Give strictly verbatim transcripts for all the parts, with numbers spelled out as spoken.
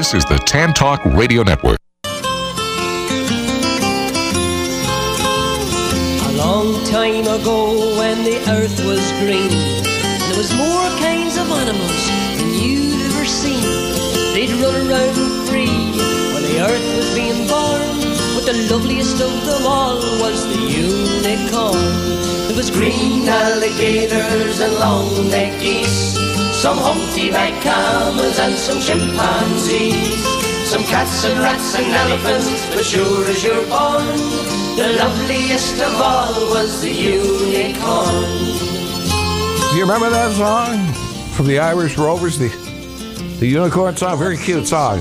This is the Tan Talk Radio Network. A long time ago when the earth was green, there was more kinds of animals than you'd ever seen. They'd run around free when the earth was being born, but the loveliest of them all was the unicorn. There was green alligators and long-necked geese, some humpty-backed camels and some chimpanzees, some cats and rats and elephants, but sure as you're born, the loveliest of all was the unicorn. Do you remember that song from the Irish Rovers, the the unicorn song? Very cute song.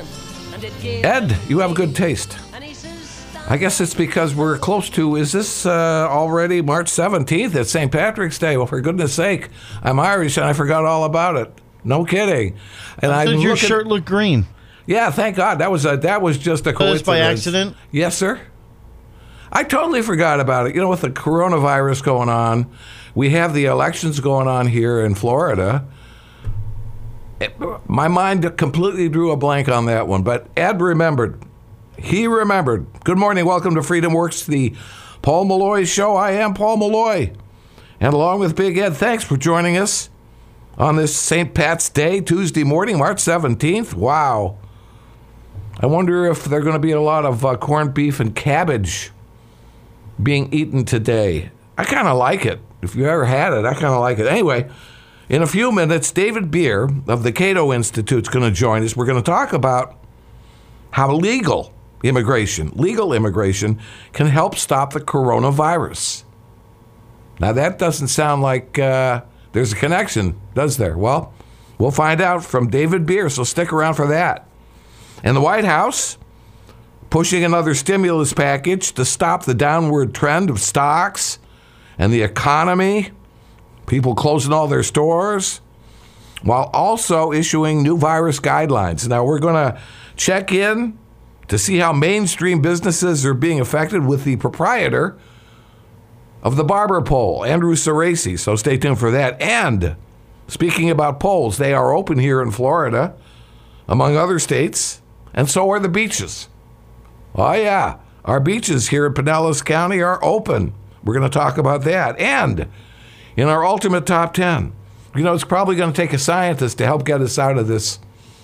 Ed, you have a good taste. I guess it's because we're close to, is this uh, already March seventeenth? It's Saint Patrick's Day. Well, for goodness sake, I'm Irish and I forgot all about it. No kidding. And I thought your looking, shirt looked green. Yeah, thank God. That was a, that was just a coincidence. By accident? Yes, sir. I totally forgot about it. You know, with the coronavirus going on, we have the elections going on here in Florida. It, my mind completely drew a blank on that one, but Ed remembered. He remembered. Good morning. Welcome to Freedom Works, the Paul Malloy Show. I am Paul Malloy. And along with Big Ed, thanks for joining us on this Saint Pat's Day, Tuesday morning, March seventeenth. Wow. I wonder if there are going to be a lot of uh, corned beef and cabbage being eaten today. I kind of like it. If you ever had it, I kind of like it. Anyway, in a few minutes, David Beer of the Cato Institute is going to join us. We're going to talk about how legal immigration, legal immigration, can help stop the coronavirus. Now, that doesn't sound like uh, there's a connection, does there? Well, we'll find out from David Beer, so stick around for that. And the White House pushing another stimulus package to stop the downward trend of stocks and the economy, people closing all their stores, while also issuing new virus guidelines. Now, we're going to check in to see how mainstream businesses are being affected with the proprietor of the barber pole, Andrew Cerasi. So stay tuned for that. And speaking about poles, they are open here in Florida, among other states, and so are the beaches. Oh, yeah. Our beaches here in Pinellas County are open. We're going to talk about that. And in our ultimate top ten, you know, it's probably going to take a scientist to help get us out of this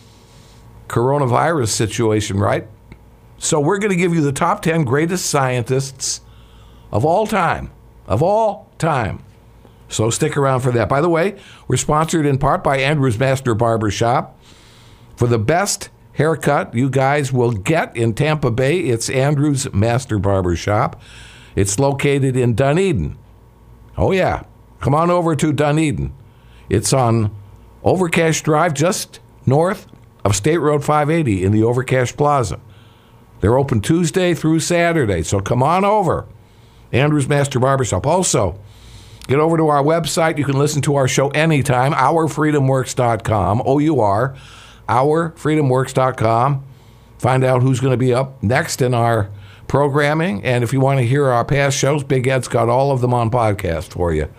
coronavirus situation, right? So we're going to give you the top ten greatest scientists of all time, of all time. So stick around for that. By the way, we're sponsored in part by Andrew's Master Barber Shop. For the best haircut you guys will get in Tampa Bay, it's Andrew's Master Barber Shop. It's located in Dunedin. Oh, yeah. Come on over to Dunedin. It's on Overcash Drive, just north of State Road five eighty in the Overcash Plaza. They're open Tuesday through Saturday, so come on over. Andrew's Master Barbershop. Also, get over to our website. You can listen to our show anytime, our freedom works dot com, O U R, our freedom works dot com. Find out who's going to be up next in our programming. And if you want to hear our past shows, Big Ed's got all of them on podcast for you.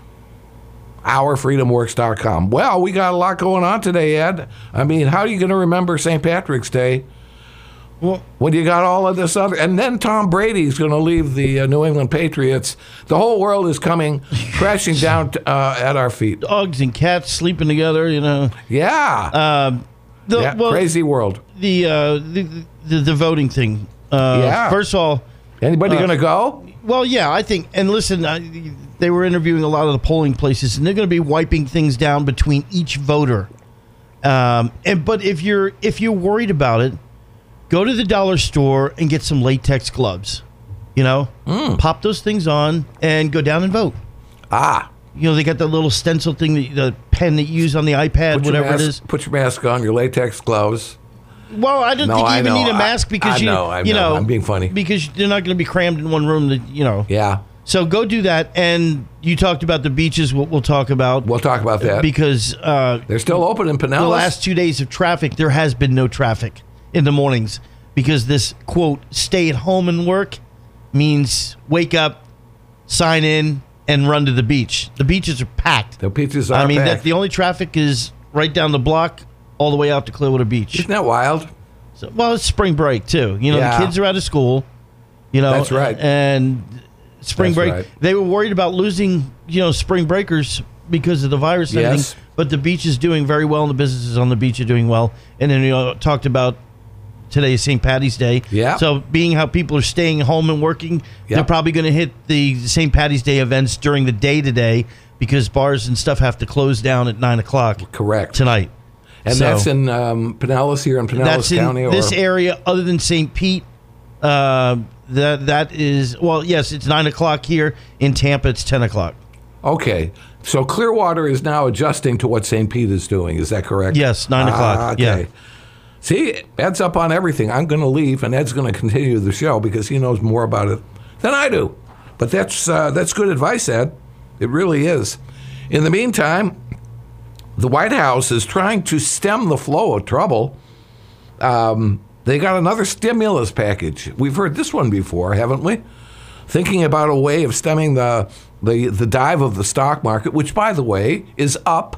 our freedom works dot com. Well, we got a lot going on today, Ed. I mean, how are you going to remember Saint Patrick's Day well, when you got all of this other... And then Tom Brady's going to leave the uh, New England Patriots. The whole world is coming crashing down t- uh, at our feet. Dogs and cats sleeping together, you know. Yeah. Uh, the, yeah well, crazy world. The, uh, the, the, the voting thing. Uh, yeah. First of all... Anybody uh, going to go? Well, yeah, I think... And listen, I, they were interviewing a lot of the polling places, and they're going to be wiping things down between each voter. Um, and But if you're if you're worried about it, go to the dollar store and get some latex gloves. You know? Mm. Pop those things on and go down and vote. Ah. You know, they got the little stencil thing, that, the pen that you use on the iPad, put whatever mask, it is. Put your mask on, your latex gloves. Well, I don't no, think you I even know. need a mask because I, I you, know, I you know, know, I'm being funny. Because they're not going to be crammed in one room. That you know. Yeah. So go do that, and you talked about the beaches. What we'll talk about. We'll talk about that because uh, they're still open in Pinellas. The last two days of traffic, there has been no traffic in the mornings because this quote "stay at home and work" means wake up, sign in, and run to the beach. The beaches are packed. The beaches are. I mean, packed. that the only traffic is right down the block all the way out to Clearwater Beach. Isn't that wild? So, well, it's spring break too. You know, Yeah. the kids are out of school. You know, That's right. And spring That's break, right. they were worried about losing, you know, spring breakers because of the virus and Yes. everything. But the beach is doing very well, and the businesses on the beach are doing well. And then you know, talked about today is Saint Patty's Day. Yeah. So being how people are staying home and working, Yeah. they're probably going to hit the Saint Patty's Day events during the day today because bars and stuff have to close down at nine o'clock Correct. tonight. And So- that's in um, Pinellas here in Pinellas That's in County? Or? this area other than Saint Pete. Uh, that that is well, yes, it's nine o'clock here in Tampa. It's ten o'clock. Okay. So Clearwater is now adjusting to what Saint Pete is doing. Is that correct? Yes, nine o'clock. Ah, okay. Yeah. See, Ed's up on everything. I'm going to leave, and Ed's going to continue the show because he knows more about it than I do. But that's uh, that's good advice, Ed. It really is. In the meantime, the White House is trying to stem the flow of trouble. Um, they got another stimulus package. We've heard this one before, haven't we? Thinking about a way of stemming the the the dive of the stock market, which, by the way, is up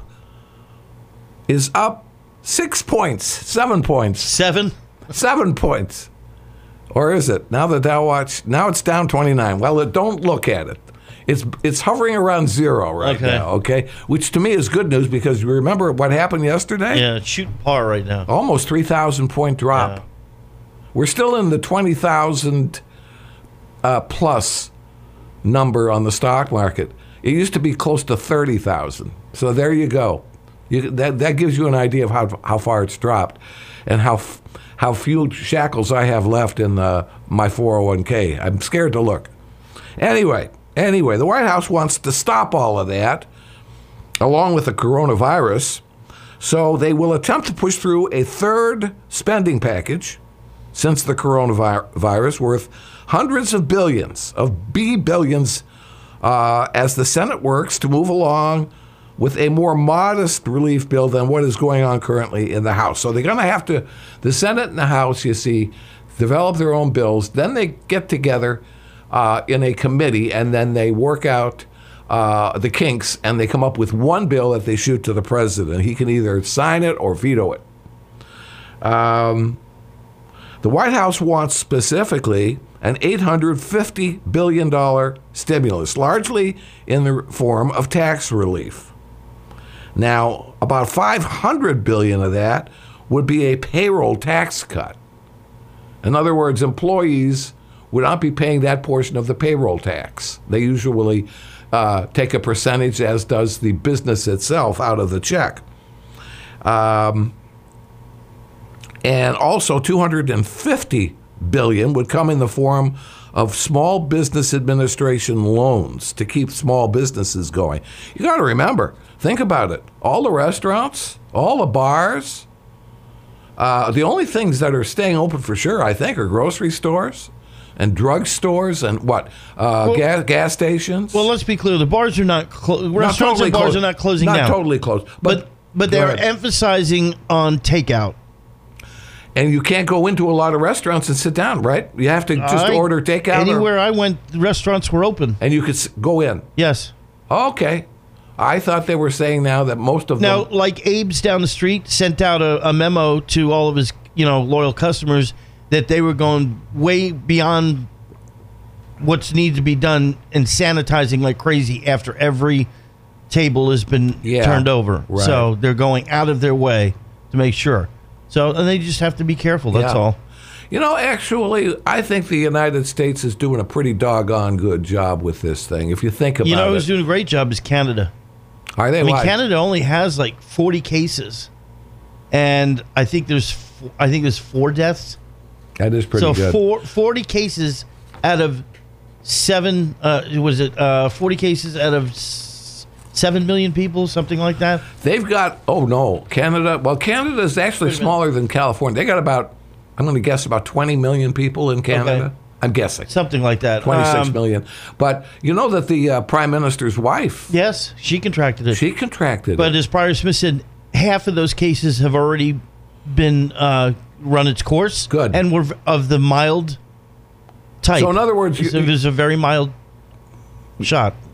is up six points, seven points, Seven. seven points, or is it now the Dow Watch? Now it's down twenty-nine. Well, it, don't look at it. It's it's hovering around zero right Okay. now. Okay, which to me is good news because you remember what happened yesterday? Yeah, it's shooting par right now. Almost three thousand point drop. Yeah. We're still in the twenty thousand uh, plus number on the stock market. It used to be close to thirty thousand. So there you go. You, that that gives you an idea of how how far it's dropped, and how f- how few shackles I have left in uh, my four oh one k. I'm scared to look. Anyway, anyway, the White House wants to stop all of that, along with the coronavirus. So they will attempt to push through a third spending package since the coronavirus worth hundreds of billions, of B billions, uh, as the Senate works to move along with a more modest relief bill than what is going on currently in the House. So they're going to have to, the Senate and the House, you see, develop their own bills. Then they get together uh, in a committee, and then they work out uh, the kinks, and they come up with one bill that they shoot to the president. He can either sign it or veto it. Um, the White House wants specifically an eight hundred fifty billion dollars stimulus, largely in the form of tax relief. Now, about five hundred billion dollars of that would be a payroll tax cut. In other words, employees would not be paying that portion of the payroll tax. They usually uh, take a percentage, as does the business itself, out of the check. Um, and also two hundred fifty billion dollars would come in the form of Small Business Administration loans to keep small businesses going. You got to remember, think about it. All the restaurants, all the bars, uh, the only things that are staying open for sure, I think, are grocery stores and drug stores and what? Uh, Well- gas, gas stations. Well, let's be clear. The bars are not clo- Not restaurants totally and bars closed. are not closing Not down. totally closed. But but Go they're ahead. emphasizing on takeout. And you can't go into a lot of restaurants and sit down, right? You have to just I- order takeout. or- Anywhere I went, restaurants were open. and you could s- go in. Yes. Okay. I thought they were saying now that most of Now, them. like Abe's down the street sent out a, a memo to all of his, you know, loyal customers that they were going way beyond what's needed to be done and sanitizing like crazy after every table has been Yeah, turned over. right. So they're going out of their way to make sure. So and they just have to be careful. That's Yeah. all. You know, actually, I think the United States is doing a pretty doggone good job with this thing. If you think about You know, it, who's doing a great job is Canada. are they? I mean, like- Canada only has like forty cases, and I think there's f- I think there's four deaths. That is pretty so good. four, forty cases out of seven. Uh, was it uh, forty cases out of s- seven million people, something like that? They've got. Oh no, Canada. Well, Canada is actually Wait a minute. smaller than California. They got about. I'm going to guess about twenty million people in Canada. Okay. I'm guessing. Something like that. twenty-six Um, million. But you know that the uh, Prime Minister's wife, Yes, she contracted it. she contracted but it. as Prior Smith said, half of those cases have already been uh, run its course. Good. And were of the mild type. So in other words, you- So it was a very mild shot.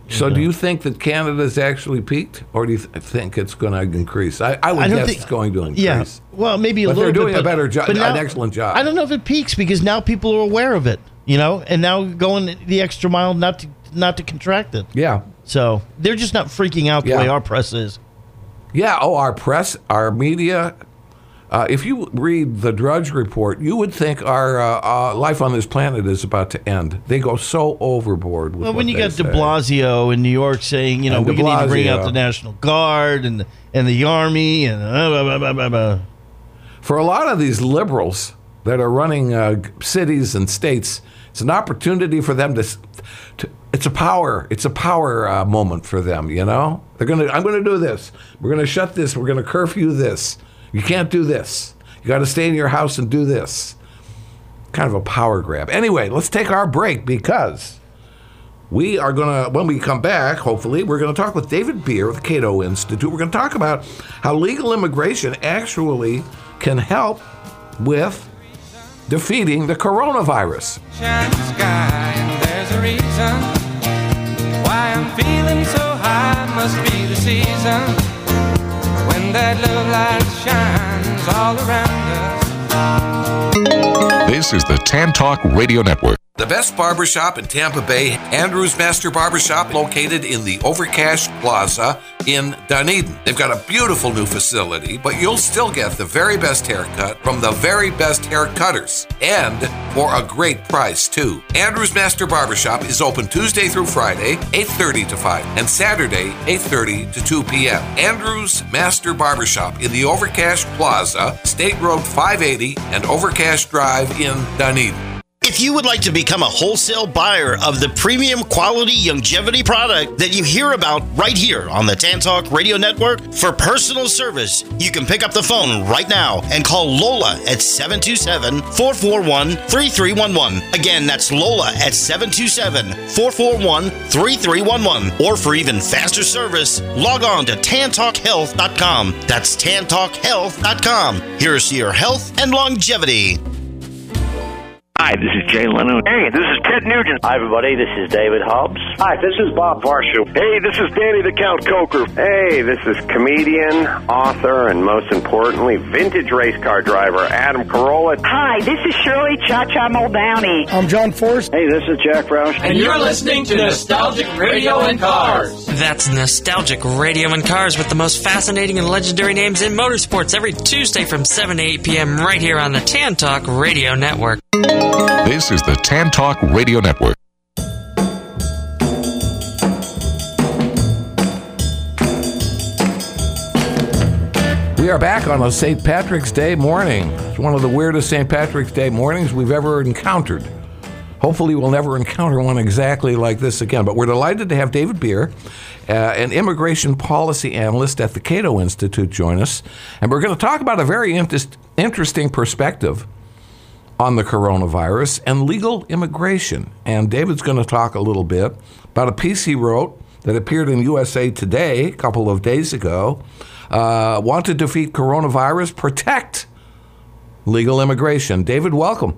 So do you think that Canada's actually peaked, or do you th- think it's going to increase? I, I would I don't guess think- it's going to increase. Yeah. Well, maybe a But little they're doing bit. a better job, but an excellent job. I don't know if it peaks because now people are aware of it, you know, and now going the extra mile not to not to contract it. Yeah. So they're just not freaking out the Yeah. way our press is. Yeah. Oh, our press, our media. Uh, if you read the Drudge Report, you would think our uh, uh, life on this planet is about to end. They go so overboard with Well, what when you they got say. De Blasio in New York saying, you know, And we de need to bring Blasio. out the National Guard and and the Army and uh, blah, blah, blah, blah, blah. For a lot of these liberals that are running uh, cities and states, it's an opportunity for them to, to it's a power, it's a power uh, moment for them, you know? They're going to, I'm going to do this. We're going to shut this. We're going to curfew this. You can't do this. You got to stay in your house and do this. Kind of a power grab. Anyway, let's take our break because we are going to, when we come back, hopefully, we're going to talk with David Beer of the Cato Institute. We're going to talk about how legal immigration actually can help with defeating the coronavirus. Shine the sky, and there's a reason why I'm feeling so high. Must be the season when that love light shines all around us. This is the Tan Talk Radio Network. The best barbershop in Tampa Bay, Andrews Master Barbershop, located in the Overcash Plaza in Dunedin. They've got a beautiful new facility, but you'll still get the very best haircut from the very best hair cutters, and for a great price, too. Andrews Master Barbershop is open Tuesday through Friday, eight thirty to five, and Saturday, eight thirty to two p.m. Andrews Master Barbershop in the Overcash Plaza, State Road five eighty and Overcash Drive in Dunedin. If you would like to become a wholesale buyer of the premium quality longevity product that you hear about right here on the Tan Talk Radio Network for personal service, you can pick up the phone right now and call Lola at seven two seven, four four one, three three one one. Again, that's Lola at seven two seven, four four one, three three one one. Or for even faster service, log on to tan talk health dot com. That's tan talk health dot com. Here's to your health and longevity. Hi, this is Jay Leno. Hey, this is Ted Nugent. Hi, everybody. This is David Hobbs. Hi, this is Bob Varsho. Hey, this is Danny the Count Coker. Hey, this is comedian, author, and most importantly, vintage race car driver Adam Carolla. Hi, this is Shirley Cha-Cha Muldowney. I'm John Forrest. Hey, this is Jack Roush. And you're listening to Nostalgic Radio and Cars. That's Nostalgic Radio and Cars with the most fascinating and legendary names in motorsports every Tuesday from seven to eight p.m. right here on the Tan Talk Radio Network. This is the Tan Talk Radio Network. We are back on a Saint Patrick's Day morning. It's one of the weirdest Saint Patrick's Day mornings we've ever encountered. Hopefully we'll never encounter one exactly like this again. But we're delighted to have David Beer, uh, an immigration policy analyst at the Cato Institute, join us. And we're going to talk about a very inter- interesting perspective on the coronavirus and legal immigration. And David's going to talk a little bit about a piece he wrote that appeared in U S A Today a couple of days ago. Uh, want to defeat coronavirus, protect legal immigration. David, welcome.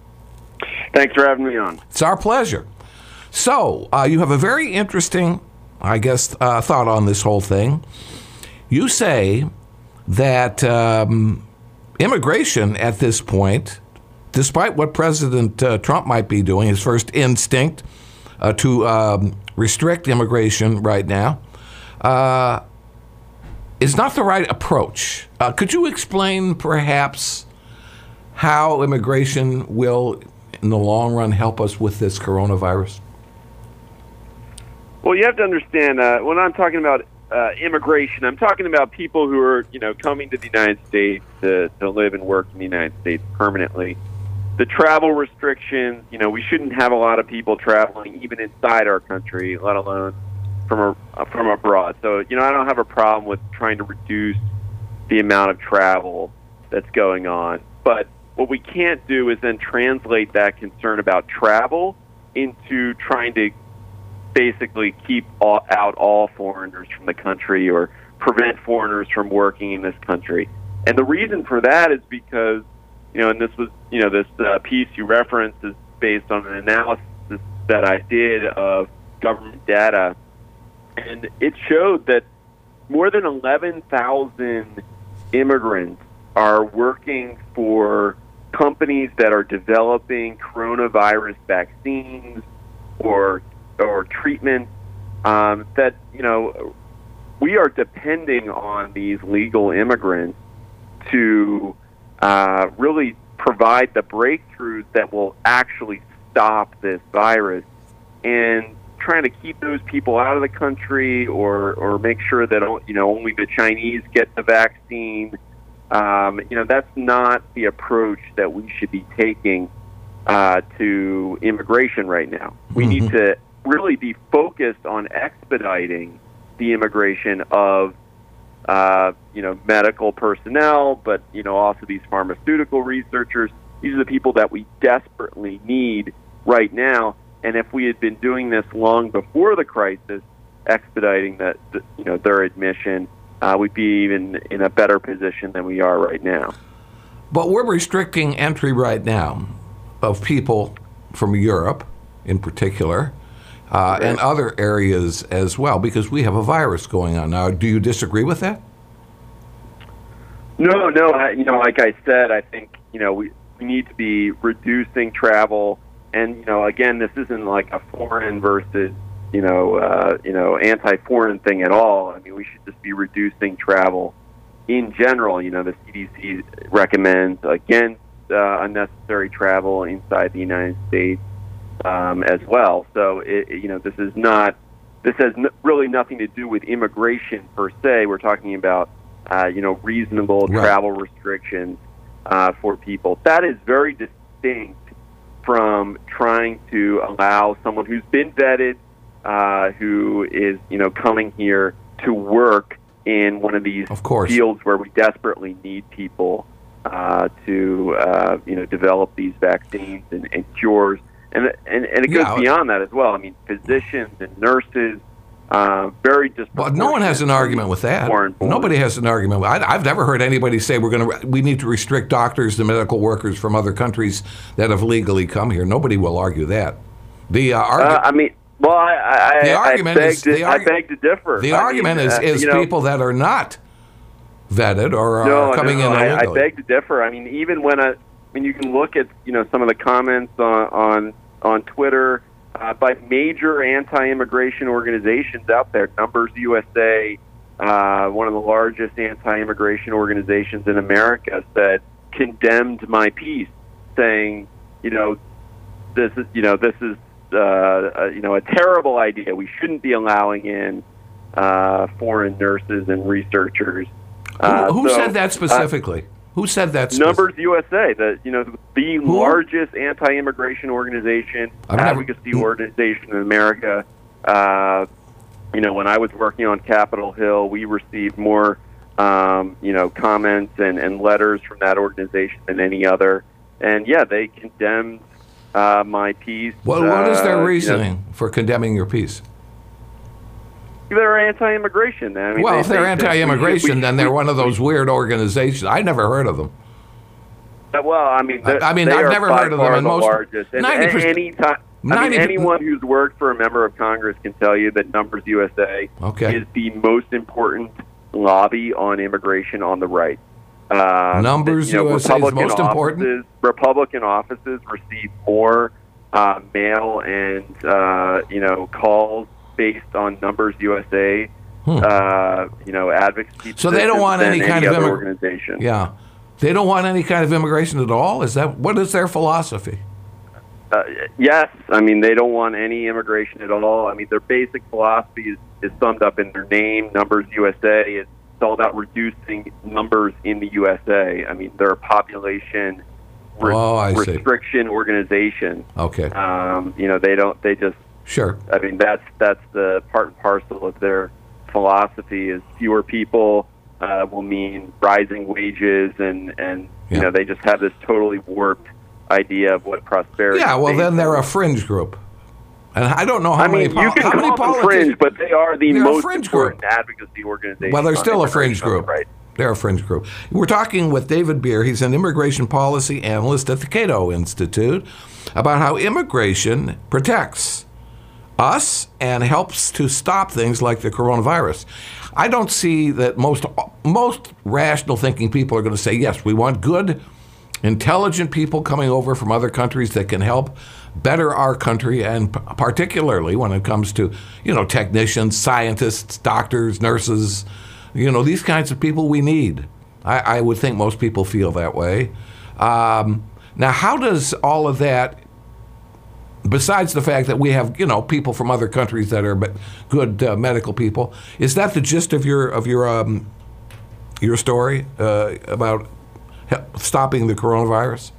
Thanks for having me on. It's our pleasure. So, uh, you have a very interesting, I guess, uh, thought on this whole thing. You say that um, immigration at this point, despite what President uh, Trump might be doing, his first instinct uh, to um, restrict immigration right now, uh, is not the right approach. Uh, could you explain, perhaps, how immigration will, in the long run, help us with this coronavirus? Well, you have to understand, uh, when I'm talking about uh, immigration, I'm talking about people who are, you know, coming to the United States to, to live and work in the United States permanently. The travel restrictions, you know, we shouldn't have a lot of people traveling even inside our country, let alone from a, from abroad. So, you know, I don't have a problem with trying to reduce the amount of travel that's going on. But what we can't do is then translate that concern about travel into trying to basically keep all, out all foreigners from the country or prevent foreigners from working in this country. And the reason for that is because, you know, and this was, you know, this uh, piece you referenced is based on an analysis that I did of government data and it showed that more than eleven thousand immigrants are working for companies that are developing coronavirus vaccines or or treatments. Um, that you know, we are depending on these legal immigrants to uh, really provide the breakthroughs that will actually stop this virus, and trying to keep those people out of the country, or or make sure that you know only the Chinese get the vaccine. Um, you know, that's not the approach that we should be taking uh, to immigration right now. We mm-hmm. need to really be focused on expediting the immigration of, uh, you know, medical personnel, but, you know, also these pharmaceutical researchers. These are the people that we desperately need right now. And if we had been doing this long before the crisis, expediting that, the, you know, their admission, uh, we'd be even in a better position than we are right now. But we're restricting entry right now of people from Europe, in particular, uh, and other areas as well, because we have a virus going on now. Do you disagree with that? No, no. I, you know, like I said, I think you know we we need to be reducing travel, and you know, again, this isn't like a foreign versus you know uh, you know anti-foreign thing at all. I mean, we should just be reducing travel in general. You know, the C D C recommends against uh, unnecessary travel inside the United States. Um, as well. So, it, you know, this is not, this has n- really nothing to do with immigration per se. We're talking about, uh, you know, reasonable right. travel restrictions uh, for people. That is very distinct from trying to allow someone who's been vetted, uh, who is, you know, coming here to work in one of these of course. fields where we desperately need people uh, to, uh, you know, develop these vaccines and, and cures. And, and and it goes yeah. beyond that as well. I mean, physicians and nurses, uh, very disproportionate. Well, no one has an argument with that. Nobody has an argument. I, I've never heard anybody say we're going to we need to restrict doctors and medical workers from other countries that have legally come here. Nobody will argue that. The uh, argu- uh, I mean, well, I I, the argument I, beg, is, to, the argu- I beg to differ. The I argument mean, is uh, is you know, people that are not vetted or no, are coming no, in I, illegally. I beg to differ. I mean, even when I, I mean, you can look at you know some of the comments on. on on Twitter uh, by major anti-immigration organizations out there. Numbers U S A, uh, one of the largest anti-immigration organizations in America, said, condemned my piece, saying, you know, this is, you know, this is, uh, a, you know, a terrible idea. We shouldn't be allowing in uh, foreign nurses and researchers. Uh, who who so, said that specifically? Uh, Who said that? Specific- Numbers U S A, the you know the Who? largest anti-immigration organization, I've never- advocacy organization in America. Uh, you know, when I was working on Capitol Hill, we received more um, you know comments and, and letters from that organization than any other. And yeah, they condemned uh, my piece. Well, what is their uh, reasoning you know, for condemning your piece? They're anti-immigration. I mean, well, they, if they're they, anti-immigration, we should, then we, they're one of those weird organizations. I never heard of them. Uh, well, I mean, I mean, they I've are never by heard of far them. And the most largest. And ninety percent, any time, I ninety mean, anyone who's worked for a member of Congress can tell you that Numbers U S A okay. is the most important lobby on immigration on the right. Uh, Numbers you know, U S A is Republican most offices, important? Republican offices receive more uh, mail and uh, you know calls based on Numbers U S A. Hmm. Uh, you know, advocacy. So they don't want any kind any of other immig- organization. Yeah, they don't want any kind of immigration at all. Is that what is their philosophy? Uh, yes, I mean they don't want any immigration at all. I mean their basic philosophy is, is summed up in their name, Numbers U S A. It's all about reducing numbers in the U S A. I mean they're a population re- oh, I restriction see. organization. Okay. Um, you know they don't. They just. Sure. I mean that's that's the part and parcel of their philosophy. Is fewer people uh, will mean rising wages, and and yeah. you know they just have this totally warped idea of what prosperity. Yeah, well, is. then they're a fringe group, and I don't know how I mean, many. Po- you can how call many them politicians? fringe, but they are the they're most a fringe important group. advocacy organization. Well, they're still a fringe group. Right. They're a fringe group. We're talking with David Bier. He's an immigration policy analyst at the Cato Institute about how immigration protects us and helps to stop things like the coronavirus. I don't see that most most rational thinking people are going to say, yes, we want good, intelligent people coming over from other countries that can help better our country, and p- particularly when it comes to, you know, technicians, scientists, doctors, nurses, you know, these kinds of people we need. I, I would think most people feel that way. Um, now, how does all of that, besides the fact that we have, you know, people from other countries that are good uh, medical people, is that the gist of your of your um, your story uh, about he- stopping the coronavirus?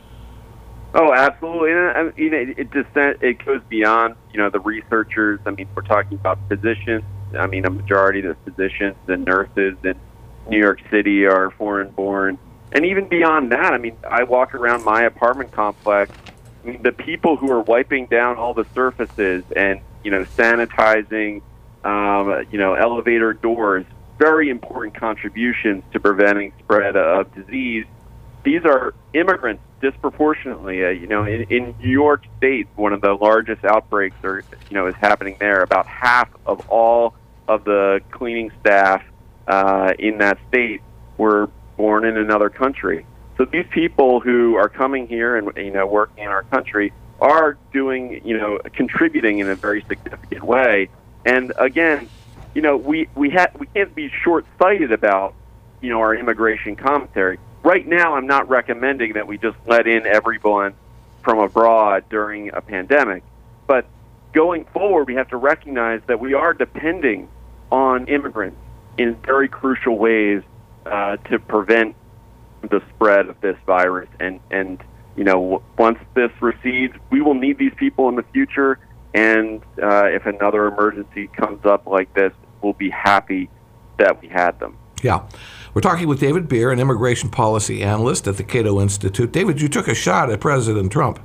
Oh, absolutely. And, you know, it just it goes beyond, you know, the researchers. I mean, we're talking about physicians. I mean, a majority of the physicians and nurses in New York City are foreign-born. And even beyond that, I mean, I walk around my apartment complex. I mean, the people who are wiping down all the surfaces and, you know, sanitizing, um, you know, elevator doors, very important contributions to preventing spread of disease. These are immigrants disproportionately. Uh, you know, in, in New York State, one of the largest outbreaks are, you know, is happening there. About half of all of the cleaning staff uh, in that state were born in another country. So these people who are coming here and, you know, working in our country are doing, you know, contributing in a very significant way. And again, you know, we we ha- we can't be short-sighted about, you know, our immigration commentary. Right now, I'm not recommending that we just let in everyone from abroad during a pandemic. But going forward, we have to recognize that we are depending on immigrants in very crucial ways uh, to prevent the spread of this virus. And, and you know, w- once this recedes, we will need these people in the future. And uh, if another emergency comes up like this, we'll be happy that we had them. Yeah. We're talking with David Bier, an immigration policy analyst at the Cato Institute. David, you took a shot at President Trump.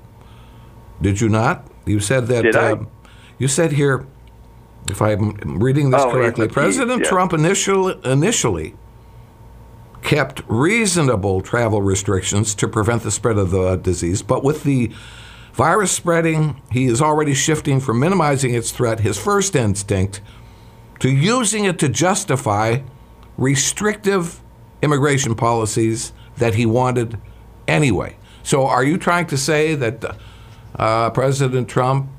Did you not? You said that. Did I? Um, you said here, if I'm reading this oh, correctly, piece, President yeah. Trump initially, initially kept reasonable travel restrictions to prevent the spread of the disease, but with the virus spreading, he is already shifting from minimizing its threat, his first instinct, to using it to justify restrictive immigration policies that he wanted anyway. So are you trying to say that uh, President Trump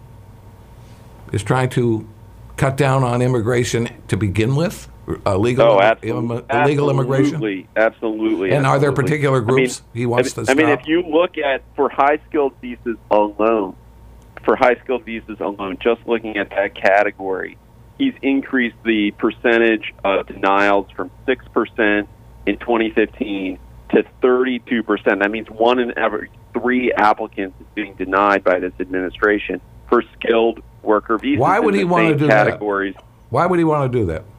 is trying to cut down on immigration to begin with? Illegal, oh, Im- absolutely. illegal immigration? Absolutely. Absolutely. And are there absolutely. particular groups I mean, he wants I, to stop? I mean, if you look at, for high-skilled visas alone, for high-skilled visas alone, just looking at that category, he's increased the percentage of denials from six percent in twenty fifteen to thirty-two percent. That means one in every three applicants is being denied by this administration for skilled worker visas. Why would he want to do categories. that? Why would he want to do that?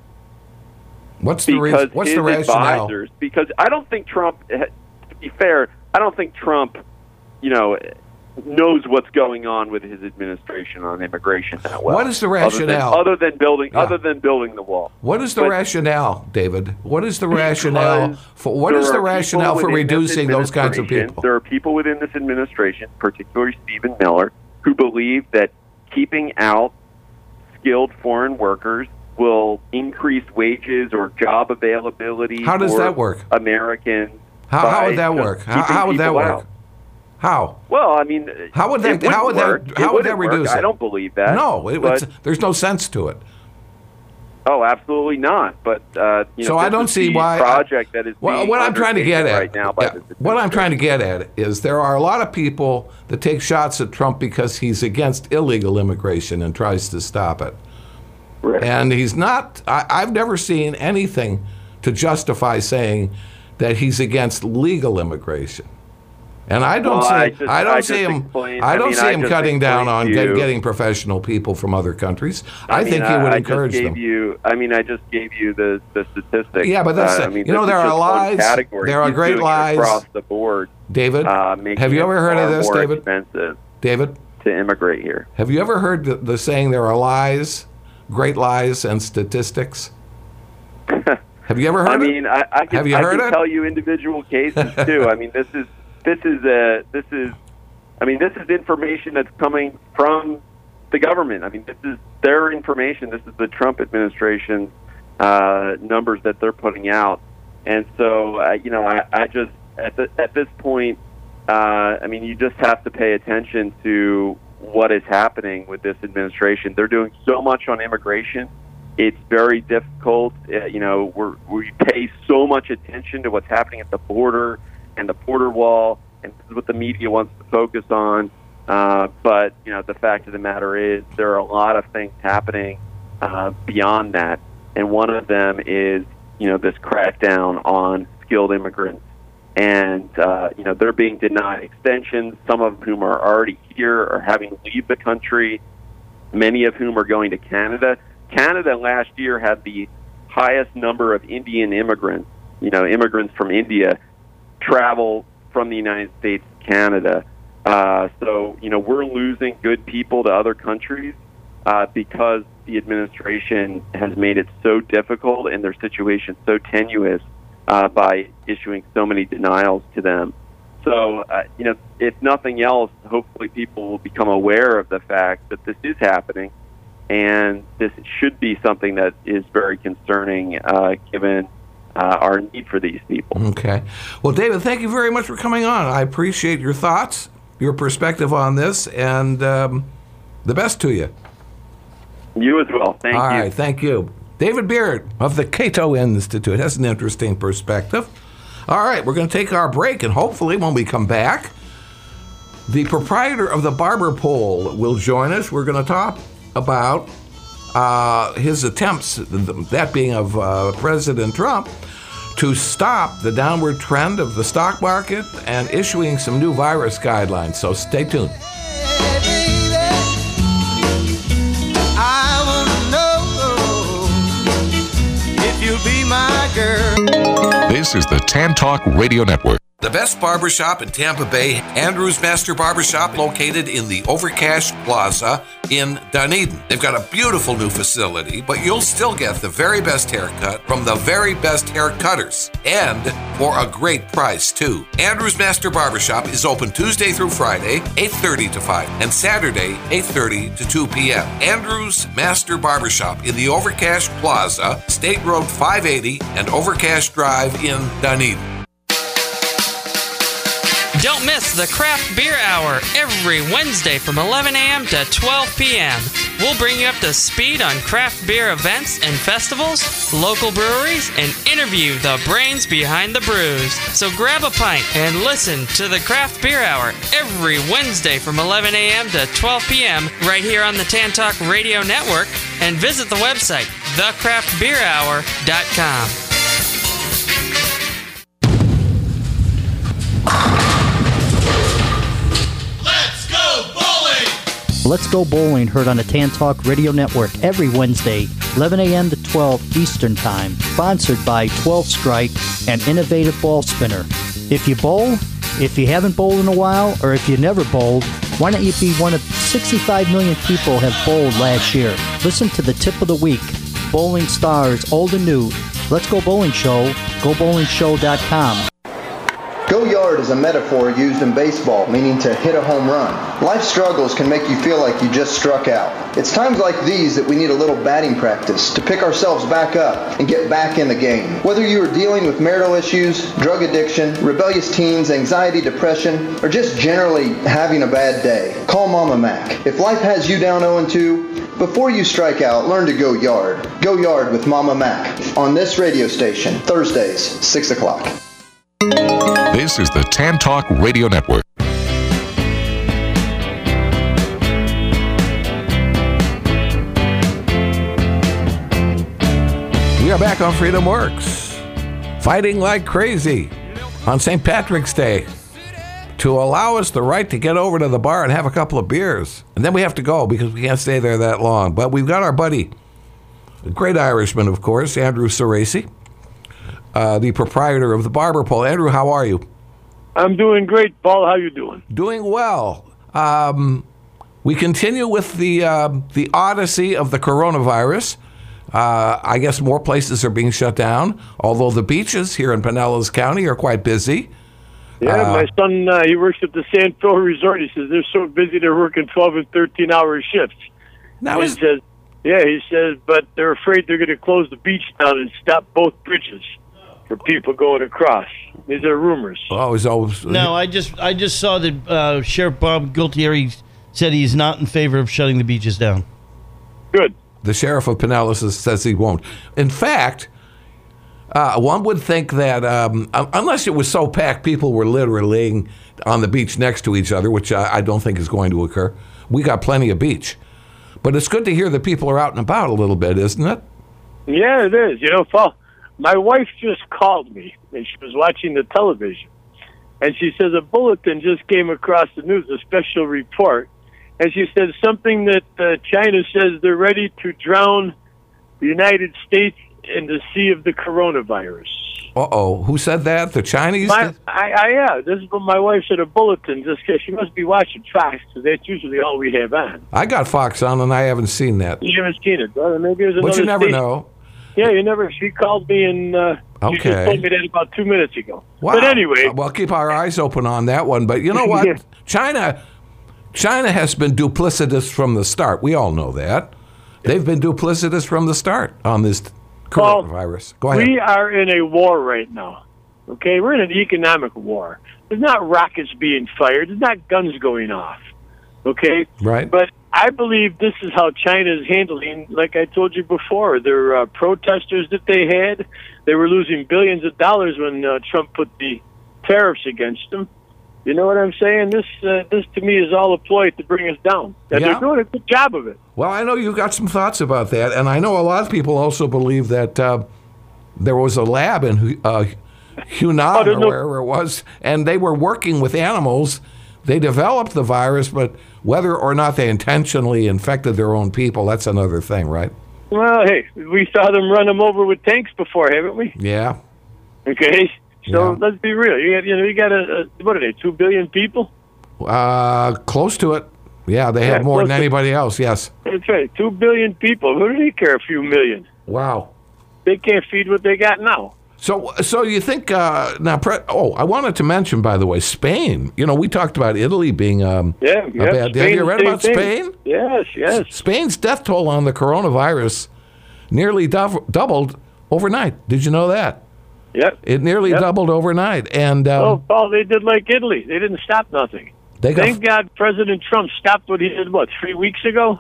What's the because reason? What's his the rationale? advisors, because I don't think Trump, to be fair, I don't think Trump, you know, knows what's going on with his administration on immigration that well. What is the rationale? Other than, other than building, Yeah. other than building the wall. What is the But rationale, David? What is the rationale for what is there the are rationale people for within this reducing those kinds of administration- people? There are people within this administration, particularly Stephen Miller, who believe that keeping out skilled foreign workers will increase wages or job availability. How does for that work? Americans. How, how by would that just work? How, keeping how would that people work? out. How? Well, I mean, How would that? it How would wouldn't that? work. How It would that wouldn't work. reduce it? I don't believe that. No, it, but, it's, there's no sense to it. oh, absolutely not. But uh, you know, So I this don't is see the why. project that is Well, being what I'm trying to get undertaken at right now by yeah, this what I'm trying to get at is there are a lot of people that take shots at Trump because he's against illegal immigration and tries to stop it. Right. And he's not. I, I've never seen anything to justify saying that he's against legal immigration. And I don't Well, see. I I, just- don't I see just him. explained- I I don't mean, see I him just cutting down on explained to get, you- getting professional people from other countries. I, I mean, think he would I, encourage I just gave them. You, I mean, I just gave you the, the statistics. Yeah, but that's uh, it. I mean, You know, this there is are just one lies. category. There are He's great doing it lies. across the board. David, uh, making have you it ever heard of far this, more David? Expensive David, to immigrate here. have you ever heard the, the saying there are lies, great lies, and statistics? Have you ever heard I it? mean, I, I can, Have you I heard can it? tell you individual cases too. I mean, this is this is a this is. I mean, this is information that's coming from the government. I mean, this is their information. This is the Trump administration uh, numbers that they're putting out. And so, uh, you know, I, I just, at, the, at this point, uh, I mean, you just have to pay attention to what is happening with this administration. They're doing so much on immigration. It's very difficult. Uh, you know, we're, we pay so much attention to what's happening at the border and the border wall, and this is what the media wants to focus on. Uh, but, you know, the fact of the matter is there are a lot of things happening uh, beyond that. And one of them is, you know, this crackdown on skilled immigrants. And, uh, you know, they're being denied extensions, some of whom are already here or having to leave the country, many of whom are going to Canada. Canada last year had the highest number of Indian immigrants, you know, immigrants from India, travel from the United States to Canada. Uh, so, you know, we're losing good people to other countries uh, because the administration has made it so difficult and their situation so tenuous uh, by issuing so many denials to them. So, uh, you know, if nothing else, hopefully people will become aware of the fact that this is happening, and this should be something that is very concerning uh, given uh, our need for these people. Okay. Well, David, thank you very much for coming on. I appreciate your thoughts, your perspective on this, and um, the best to you. You as well. Thank All you. right, thank you. David Beard of the Cato Institute has an interesting perspective. All right, we're going to take our break, and hopefully when we come back, the proprietor of the Barber Pole will join us. We're going to talk about uh, his attempts, that being of uh, President Trump, to stop the downward trend of the stock market and issuing some new virus guidelines. So stay tuned. This is the Tan Talk Radio Network. The best barbershop in Tampa Bay, Andrews Master Barbershop, located in the Overcash Plaza in Dunedin. They've got a beautiful new facility, but you'll still get the very best haircut from the very best hair cutters, and for a great price, too. Andrews Master Barbershop is open Tuesday through Friday, eight thirty to five, and Saturday, eight thirty to two p.m. Andrews Master Barbershop in the Overcash Plaza, State Road five eighty and Overcash Drive in Dunedin. Don't miss the Craft Beer Hour every Wednesday from eleven a.m. to twelve p.m. We'll bring you up to speed on craft beer events and festivals, local breweries, and interview the brains behind the brews. So grab a pint and listen to the Craft Beer Hour every Wednesday from eleven a.m. to twelve p.m. right here on the Tan Talk Radio Network, and visit the website the craft beer hour dot com. Let's Go Bowling, heard on the Tan Talk Radio Network every Wednesday, eleven a.m. to twelve Eastern Time. Sponsored by twelve Strike and Innovative Ball Spinner. If you bowl, if you haven't bowled in a while, or if you never bowled, why don't you be one of sixty-five million people have bowled last year? Listen to the Tip of the Week. Bowling stars, old and new. Let's Go Bowling Show, go bowling show dot com. Go yard is a metaphor used in baseball, meaning to hit a home run. Life struggles can make you feel like you just struck out. It's times like these that we need a little batting practice to pick ourselves back up and get back in the game. Whether you are dealing with marital issues, drug addiction, rebellious teens, anxiety, depression, or just generally having a bad day, call Mama Mac. If life has you down oh and two, before you strike out, learn to go yard. Go yard with Mama Mac on this radio station, Thursdays, six o'clock. This is the Tan Talk Radio Network. We are back on Freedom Works, fighting like crazy on Saint Patrick's Day to allow us the right to get over to the bar and have a couple of beers. And then we have to go because we can't stay there that long. But we've got our buddy, a great Irishman, of course, Andrew Soracey, uh, the proprietor of the Barber Pole. Andrew, how are you? I'm doing great, Paul. How you doing? Doing well. Um, we continue with the uh, the odyssey of the coronavirus. Uh, I guess more places are being shut down, although the beaches here in Pinellas County are quite busy. Yeah, uh, my son, uh, he works at the San Phil Resort. He says they're so busy they're working twelve and thirteen hour shifts. Now he is- says, yeah, he says, but they're afraid they're going to close the beach down and stop both bridges for people going across. These are rumors. Oh, is always No, I just I just saw that uh, Sheriff Bob Gualtieri said he's not in favor of shutting the beaches down. Good. The sheriff of Pinellas says he won't. In fact, uh, one would think that um, unless it was so packed, people were literally laying on the beach next to each other, which I, I don't think is going to occur. We got plenty of beach. But it's good to hear that people are out and about a little bit, isn't it? Yeah, it is. You know, Paul, my wife just called me, and she was watching the television. And she says a bulletin just came across the news, a special report. And she said something that uh, China says they're ready to drown the United States in the sea of the coronavirus. Uh-oh. Who said that? The Chinese? My, I, I, yeah, this is what my wife said, a bulletin, just because she must be watching Fox, because that's usually all we have on. I got Fox on, and I haven't seen that. You haven't seen it, brother. Maybe there's another But you never station. know. Yeah, you never. She called me, and uh, she just Okay. told me that about two minutes ago. Wow. But anyway. Uh, Well, keep our eyes open on that one. But you know what? Yeah. China China has been duplicitous from the start. We all know that. They've been duplicitous from the start on this Paul, coronavirus. Go ahead. We are in a war right now. Okay, we're in an economic war. There's not rockets being fired. There's not guns going off. Okay? Right. But I believe this is how China is handling, like I told you before, their uh, protesters that they had, they were losing billions of dollars when uh, Trump put the tariffs against them. You know what I'm saying? This, uh, this to me is all a ploy to bring us down. And Yeah. they're doing a good job of it. Well, I know you've got some thoughts about that, and I know a lot of people also believe that uh, there was a lab in uh, Hunan Oh, there's or no- wherever it was, and they were working with animals. They developed the virus, but whether or not they intentionally infected their own people, that's another thing, right? Well, hey, we saw them run them over with tanks before, haven't we? Yeah. Okay, so Yeah. let's be real. You got, you know, you got a, a what are they? Two billion people. Uh, close to it. Yeah, they Yeah, have more close than to- anybody else, yes. That's right, two billion people. Who do they care? A few million. Wow. They can't feed what they got now. So, so you think uh, now? Pre- oh, I wanted to mention, by the way, Spain. You know, we talked about Italy being um, Yeah, a yeah. bad. Have Spain, you read same about thing. Spain? Yes, yes. Spain's death toll on the coronavirus nearly dou- doubled overnight. Did you know that? Yep. It nearly Yep. doubled overnight, and um, Oh, Paul, they did like Italy. They didn't stop nothing. they got Thank God President Trump stopped what he did, what, three weeks ago?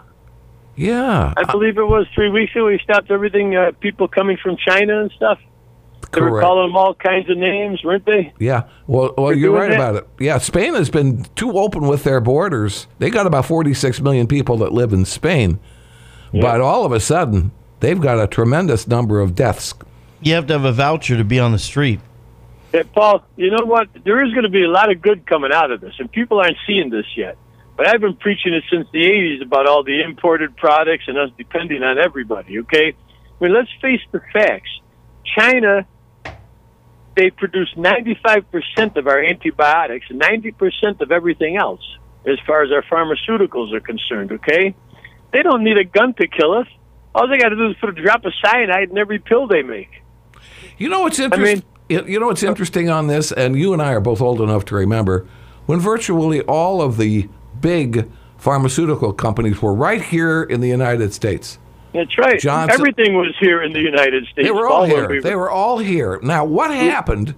yeah. I believe it was three weeks ago. He stopped everything, uh, people coming from China and stuff. They were Correct. calling them all kinds of names, weren't they? Yeah, well, well, They're you're doing right that? about it. Yeah, Spain has been too open with their borders. They got about forty-six million people that live in Spain, but all of a sudden they've got a tremendous number of deaths. You have to have a voucher to be on the street. Yeah, Paul, you know what? There is going to be a lot of good coming out of this, and people aren't seeing this yet. But I've been preaching it since the eighties about all the imported products and us depending on everybody, okay? I mean, let's face the facts. China, they produce ninety-five percent of our antibiotics and ninety percent of everything else as far as our pharmaceuticals are concerned, okay? They don't need a gun to kill us. All they got to do is put a drop of cyanide in every pill they make. You know what's interesting? You know what's interesting on this, and you and I are both old enough to remember when virtually all of the big pharmaceutical companies were right here in the United States. That's right. Johnson- Everything was here in the United States. They were all when here. we They were all here. Now, what happened?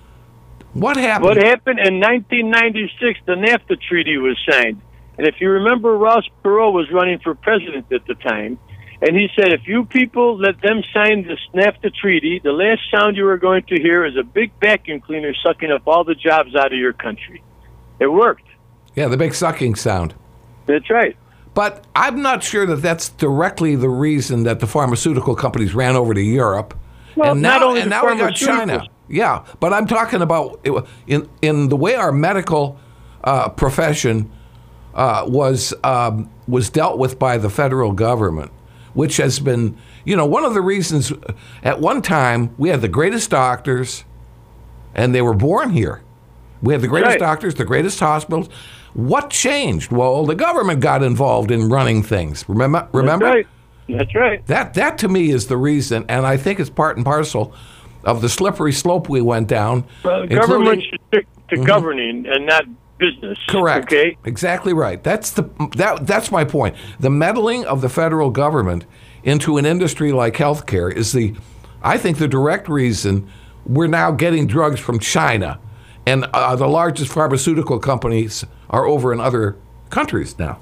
What happened? What happened in nineteen ninety-six? The NAFTA treaty was signed, and if you remember, Ross Perot was running for president at the time, and he said, "If you people let them sign this NAFTA treaty, the last sound you are going to hear is a big vacuum cleaner sucking up all the jobs out of your country." It worked. Yeah, the big sucking sound. That's right. But I'm not sure that that's directly the reason that the pharmaceutical companies ran over to Europe. Well, and now, not only and the now we got China. pharmaceuticals. Yeah, but I'm talking about in in the way our medical uh, profession uh, was um, was dealt with by the federal government, which has been, you know, one of the reasons. At one time, we had the greatest doctors, and they were born here. We had the greatest Right. doctors, the greatest hospitals. What changed? Well, the government got involved in running things. Remember? Remember? That's right. That's right. That that to me is the reason, and I think it's part and parcel of the slippery slope we went down. Well, the including- government should stick to Mhm. governing and not business. Correct. Okay. Exactly right. That's the that that's my point. The meddling of the federal government into an industry like healthcare is the, I think, the direct reason we're now getting drugs from China, and uh, the largest pharmaceutical companies are over in other countries now.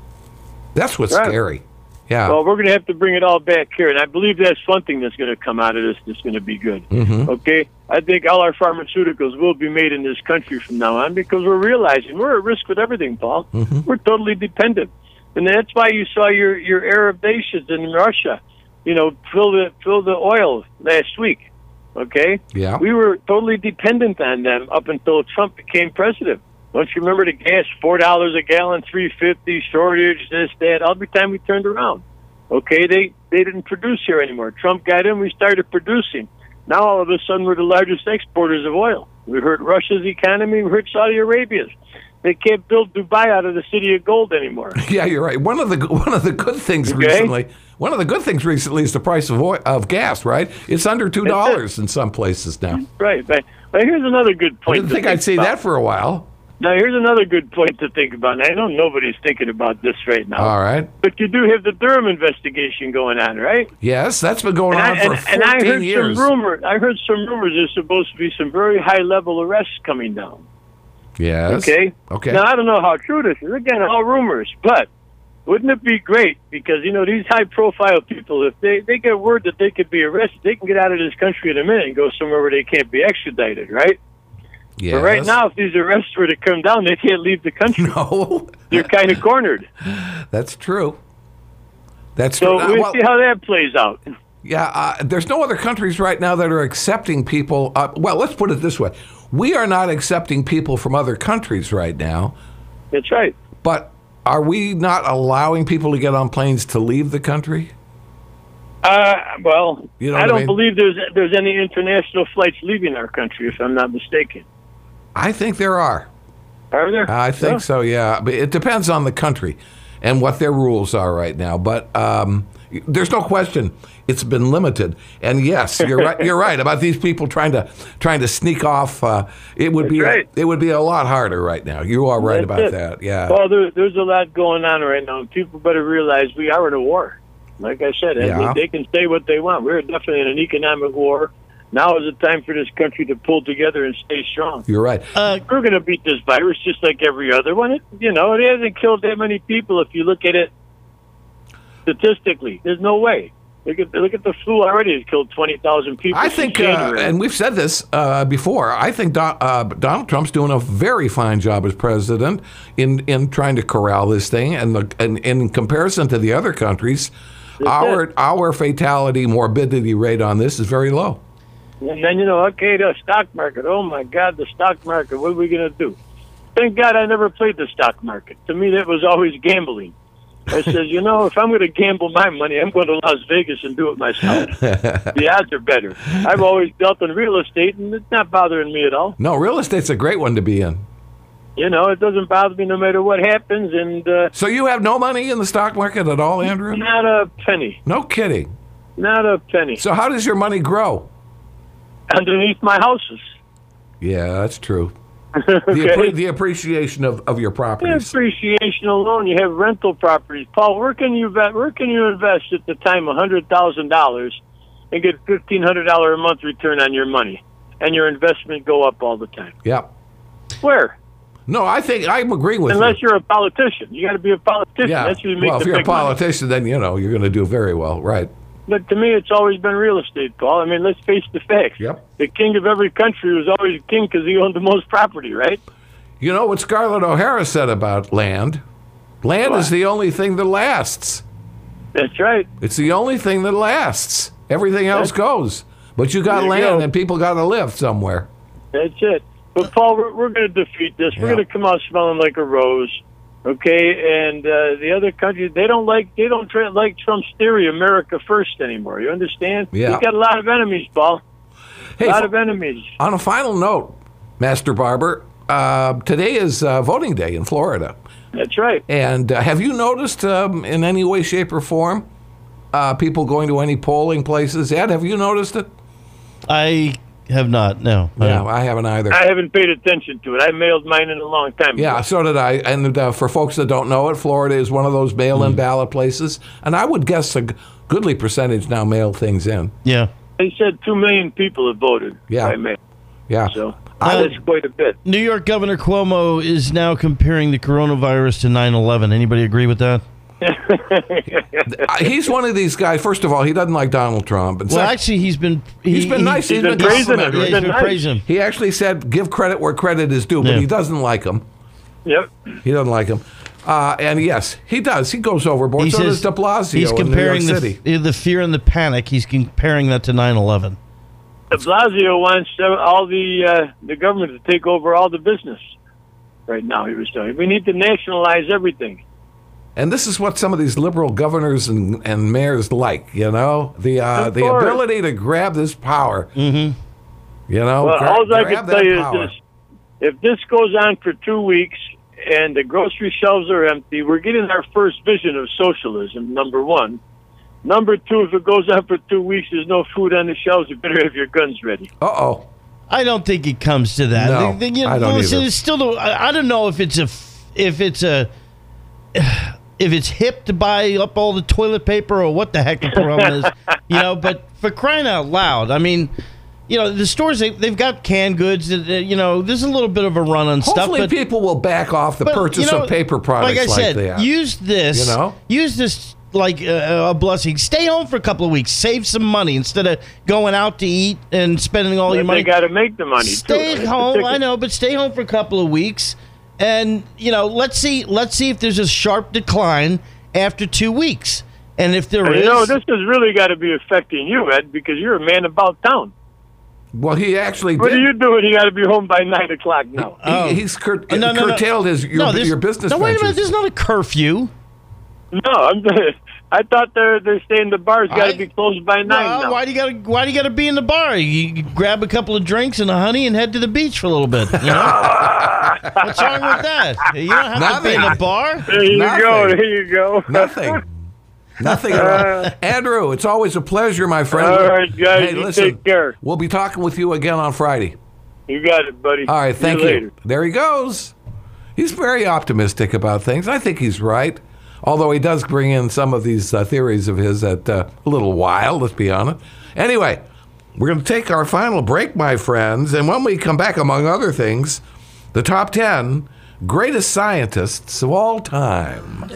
That's what's Right. scary. Yeah. Well, we're going to have to bring it all back here, and I believe that's one thing that's going to come out of this that's going to be good. Mhm. Okay? I think all our pharmaceuticals will be made in this country from now on because we're realizing we're at risk with everything, Paul. Mhm. We're totally dependent. And that's why you saw your, your Arab nations in Russia, you know, fill the, fill the oil last week. Okay? Yeah. We were totally dependent on them up until Trump became president. Don't you remember the gas, four dollars a gallon, three fifty, shortage, this, that, every time we turned around. Okay, they, they didn't produce here anymore. Trump got in, we started producing. Now all of a sudden we're the largest exporters of oil. We hurt Russia's economy, we hurt Saudi Arabia's. They can't build Dubai out of the city of gold anymore. Yeah, you're right. One of the one of the good things Okay. recently, one of the good things recently is the price of oil, of gas. Right, it's under two dollars in some places now. Right, but, but here's another good I point. didn't to think I'd see about. that for a while. Now, here's another good point to think about. And I know nobody's thinking about this right now. All right. But you do have the Durham investigation going on, right? Yes, that's been going and on I, for and, fourteen and I heard years. some rumor. I heard some rumors. There's supposed to be some very high-level arrests coming down. Yes. Okay. Okay. Now I don't know how true this is. Again, all rumors, but wouldn't it be great? Because you know these high-profile people, if they they get word that they could be arrested, they can get out of this country in a minute and go somewhere where they can't be extradited, right? Yes. But right now, if these arrests were to come down, they can't leave the country. No. They're kind of cornered. That's true. That's So true. Uh, we'll well, see how that plays out. Yeah, uh, there's no other countries right now that are accepting people. Uh, well, let's put it this way. We are not accepting people from other countries right now. That's right. But are we not allowing people to get on planes to leave the country? Uh, well, You know I what I don't mean? believe there's there's any international flights leaving our country, if I'm not mistaken. I think there are. Are there? I think Yeah. so, yeah. But it depends on the country and what their rules are right now. But um, there's no question it's been limited. And yes, you're right. You're right about these people trying to trying to sneak off. Uh, it would That's be right. it would be a lot harder right now. You are right That's about it. that. Yeah. Well, there, there's a lot going on right now. People better realize we are in a war. Like I said, I Yeah. mean, they can say what they want. We're definitely in an economic war. Now is the time for this country to pull together and stay strong. You're right. Uh, We're going to beat this virus just like every other one. It, you know, it hasn't killed that many people if you look at it statistically. There's no way. Look at look at the flu already. It's killed twenty thousand people. I since think, uh, January. and we've said this uh, before. I think Do- uh, Donald Trump's doing a very fine job as president in, in trying to corral this thing. And, the, and, and in comparison to the other countries, That's our it. our fatality morbidity rate on this is very low. And then, you know, okay, the stock market. Oh, my God, the stock market. What are we going to do? Thank God I never played the stock market. To me, that was always gambling. I says, you know, if I'm going to gamble my money, I'm going to Las Vegas and do it myself. The odds are better. I've always dealt in real estate, and it's not bothering me at all. No, real estate's a great one to be in. You know, it doesn't bother me no matter what happens. And uh, So you have no money in the stock market at all, Andrew? not a penny. No kidding. Not a penny. So how does your money grow? Underneath my houses. Yeah, that's true. Okay. The, appre- the appreciation of, of your Yeah, properties. appreciation alone. You have rental properties. Paul, where can you vet, where can you invest at the time a hundred thousand dollars and get fifteen hundred dollar a month return on your money, and your investment go up all the time? Yeah. Where? No, I think I'm agreeing with Unless you. you're a politician, you got to be a politician. Yeah. That's who makes Well, if the you're a big money. politician, then you know you're going to do very well, right? But to me, it's always been real estate, Paul. I mean, let's face the facts. Yep. The king of every country was always a king because he owned the most property, right? You know what Scarlett O'Hara said about land? Land What? is the only thing that lasts. That's right. It's the only thing that lasts. Everything else That's- goes. But you got There you land go. and people got to live somewhere. That's it. But Paul, we're, we're going to defeat this. We're Yeah. going to come out smelling like a rose, okay? And uh, the other countries, they don't like they don't try, like Trump's theory, America first anymore. You understand? Yeah. He's got a lot of enemies, Paul. Hey, a lot fo- of enemies. On a final note, Master Barber, uh, today is uh, voting day in Florida. That's right. And uh, have you noticed um, in any way, shape, or form uh, people going to any polling places? Ed, have you noticed it? I have not. No. Yeah, I haven't either. I haven't paid attention to it. I mailed mine in a long time Yeah, ago. so did I. And uh, for folks that don't know it, Florida is one of those mail-in Mm. ballot places. And I would guess a g- goodly percentage now mail things in. Yeah. They said two million people have voted Yeah. by mail. Yeah. So Uh, that's quite a bit. New York Governor Cuomo is now comparing the coronavirus to nine eleven. Anybody agree with that? Uh, He's one of these guys. First of all, he doesn't like Donald Trump. And Well, sec- actually, he's been he, he's been nice. he's been praising him. complimentary. Yeah, he's been nice. praising him. He actually said, "Give credit where credit is due," but Yeah. he doesn't like him. Yep. He doesn't like him. Uh, and yes, he does. He goes overboard. He so says does De Blasio he's comparing in New York the, City. the fear and the panic. He's comparing that to nine eleven. De Blasio wants all the uh, the government to take over all the business right now. He was saying we need to nationalize everything. And this is what some of these liberal governors and, and mayors like, you know, the uh, Of the course. ability to grab this power. Mm-hmm. You know, Well, gra- all I grab can that tell you power. is this: if this goes on for two weeks and the grocery shelves are empty, we're getting our first vision of socialism. Number one. Number two, if it goes on for two weeks, there's no food on the shelves. You better have your guns ready. Uh oh. I don't think it comes to that. No, The- the- you know, I don't listen, either. It's still, no- I, I don't know if it's a, f- if it's a, if it's hip to buy up all the toilet paper or what the heck the problem is, you know. But for crying out loud, I mean, you know, the stores they, they've got canned goods. uh, You know, there's a little bit of a run on stuff. Hopefully, But people will back off the but, purchase you know, of paper products like like, I said, that. use this. You know? use this like uh, a blessing. Stay home for a couple of weeks. Save some money instead of going out to eat and spending all But your money. they got to make the money. Stay too. home. I know, but stay home for a couple of weeks, and you know, let's see. Let's see if there's a sharp decline after two weeks, and if there And is, you know, this has really got to be affecting you, Ed, because you're a man about town. Well, he actually What did. are you doing? You got to be home by nine o'clock now. Oh. He, he's cur- No, no, no. curtailed his your, no, there's- your business No, wait a minute. ventures. There's not a curfew. No, I'm. I thought they're they're saying the bar's got I- to be closed by nine No, now. why do you got to? Why do you got to be in the bar? You, you grab a couple of drinks and a honey and head to the beach for a little bit. You know? What's wrong with that? You don't have to be in the Nothing. bar. There you Nothing. go. There you go. Nothing. Nothing at all. Andrew, it's always a pleasure, my friend. All right, guys, Hey, you listen, take care. We'll be talking with you again on Friday. You got it, buddy. All right, See thank you. you. Later. There he goes. He's very optimistic about things. I think he's right. Although he does bring in some of these uh, theories of his that uh, a little wild, let's be honest. Anyway, we're going to take our final break, my friends. And when we come back, among other things, the top ten greatest scientists of all time.